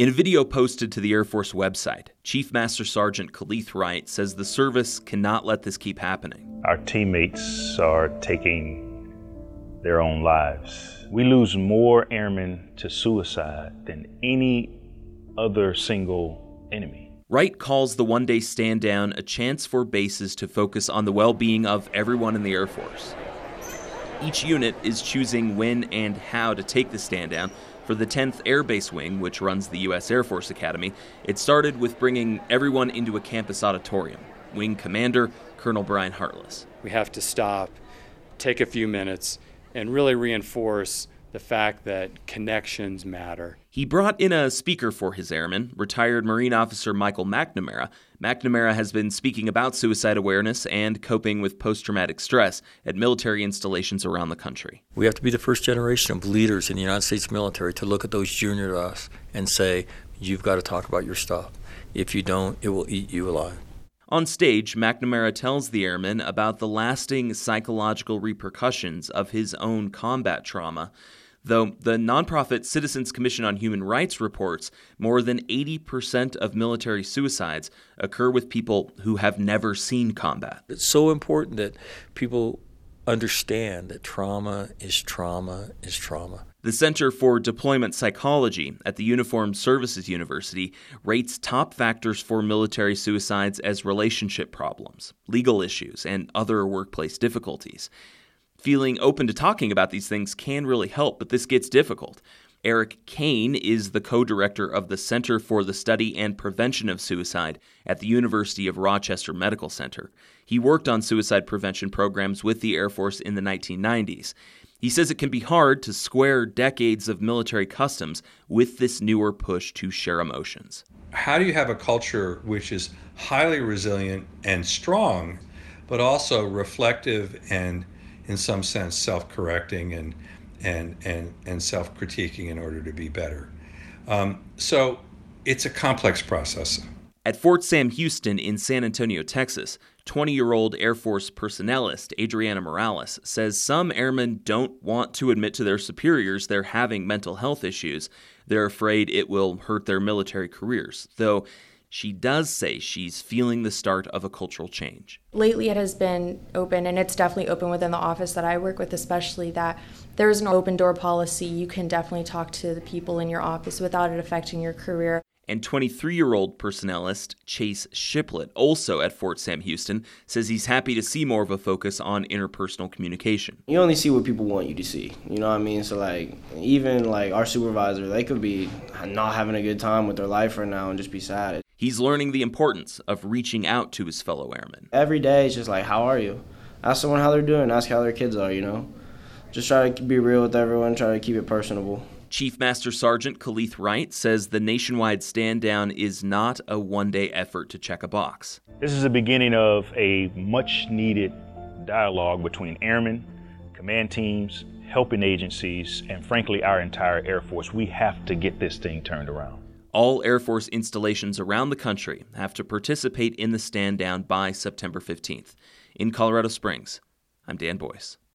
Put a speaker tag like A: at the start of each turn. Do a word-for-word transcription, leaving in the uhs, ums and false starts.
A: In a video posted to the Air Force website, Chief Master Sergeant Khalith Wright says the service cannot let this keep happening.
B: Our teammates are taking their own lives. We lose more airmen to suicide than any other single enemy.
A: Wright calls the one-day stand down a chance for bases to focus on the well-being of everyone in the Air Force. Each unit is choosing when and how to take the stand down. For the tenth Air Base Wing, which runs the U S Air Force Academy, it started with bringing everyone into a campus auditorium. Wing Commander Colonel Brian Hartless.
C: We have to stop, take a few minutes, and really reinforce the fact that connections matter.
A: He brought in a speaker for his airmen, retired Marine Officer Michael McNamara. McNamara has been speaking about suicide awareness and coping with post-traumatic stress at military installations around the country.
D: We have to be the first generation of leaders in the United States military to look at those junior to us and say, you've got to talk about your stuff. If you don't, it will eat you alive.
A: On stage, McNamara tells the airmen about the lasting psychological repercussions of his own combat trauma. Though the nonprofit Citizens Commission on Human Rights reports more than eighty percent of military suicides occur with people who have never seen combat.
D: It's so important that people understand that trauma is trauma is trauma.
A: The Center for Deployment Psychology at the Uniformed Services University rates top factors for military suicides as relationship problems, legal issues, and other workplace difficulties. Feeling open to talking about these things can really help, but this gets difficult. Eric Kane is the co-director of the Center for the Study and Prevention of Suicide at the University of Rochester Medical Center. He worked on suicide prevention programs with the Air Force in the nineteen nineties. He says it can be hard to square decades of military customs with this newer push to share emotions.
E: How do you have a culture which is highly resilient and strong, but also reflective and, in some sense, self-correcting and and and, and self-critiquing in order to be better? Um, so it's a complex process.
A: At Fort Sam Houston in San Antonio, Texas, twenty-year-old Air Force personnelist Adriana Morales says some airmen don't want to admit to their superiors they're having mental health issues. They're afraid it will hurt their military careers, though she does say she's feeling the start of a cultural change.
F: Lately it has been open, and it's definitely open within the office that I work with especially, that there is an open door policy. You can definitely talk to the people in your office without it affecting your career.
A: And twenty-three-year-old personnelist Chase Shiplet, also at Fort Sam Houston, says he's happy to see more of a focus on interpersonal communication.
G: You only see what people want you to see, you know what I mean? So like, even like our supervisor, they could be not having a good time with their life right now and just be sad.
A: He's learning the importance of reaching out to his fellow airmen.
G: Every day it's just like, how are you? Ask someone how they're doing, ask how their kids are, you know? Just try to be real with everyone, try to keep it personable.
A: Chief Master Sergeant Khalith Wright says the nationwide stand down is not a one-day effort to check a box.
B: This is the beginning of a much-needed dialogue between airmen, command teams, helping agencies, and frankly, our entire Air Force. We have to get this thing turned around.
A: All Air Force installations around the country have to participate in the stand down by September fifteenth. In Colorado Springs, I'm Dan Boyce.